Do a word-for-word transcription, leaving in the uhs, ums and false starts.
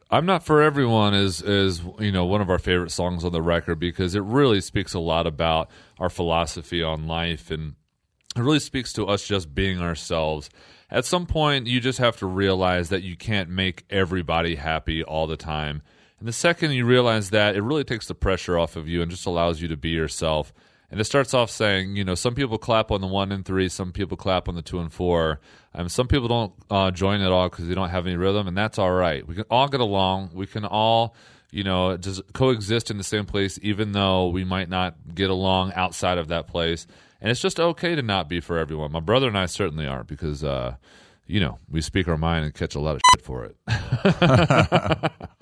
I'm Not For Everyone is, is you know, one of our favorite songs on the record because it really speaks a lot about our philosophy on life, and it really speaks to us just being ourselves. At some point, you just have to realize that you can't make everybody happy all the time. And the second you realize that, it really takes the pressure off of you and just allows you to be yourself. And it starts off saying, you know, some people clap on the one and three, some people clap on the two and four. Um, some people don't uh, join at all because they don't have any rhythm, and that's all right. We can all get along. We can all, you know, just coexist in the same place, even though we might not get along outside of that place. And it's just okay to not be for everyone. My brother and I certainly are because, uh, you know, we speak our mind and catch a lot of shit for it.